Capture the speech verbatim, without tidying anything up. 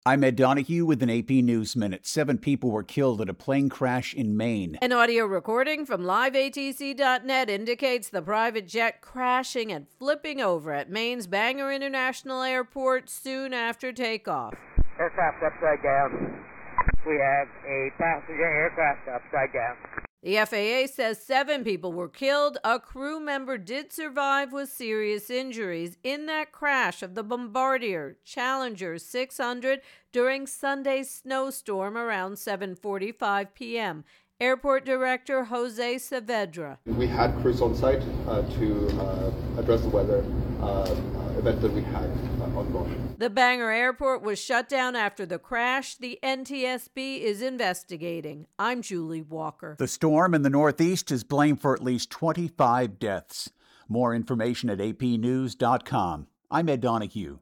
I'm Ed Donahue with an A P News Minute. Seven people were killed at a plane crash in Maine. An audio recording from live A T C dot net indicates the private jet crashing and flipping over at Maine's Bangor International Airport soon after takeoff. Aircraft upside down. We have a passenger aircraft upside down. The F A A says seven people were killed. A crew member did survive with serious injuries in that crash of the Bombardier Challenger six hundred during Sunday's snowstorm around seven forty-five p.m. Airport Director Jose Saavedra. We had crews on site uh, to uh, address the weather uh, event that we had uh, ongoing. The Bangor Airport was shut down after the crash. The N T S B is investigating. I'm Julie Walker. The storm in the Northeast is blamed for at least twenty-five deaths. More information at A P news dot com. I'm Ed Donahue.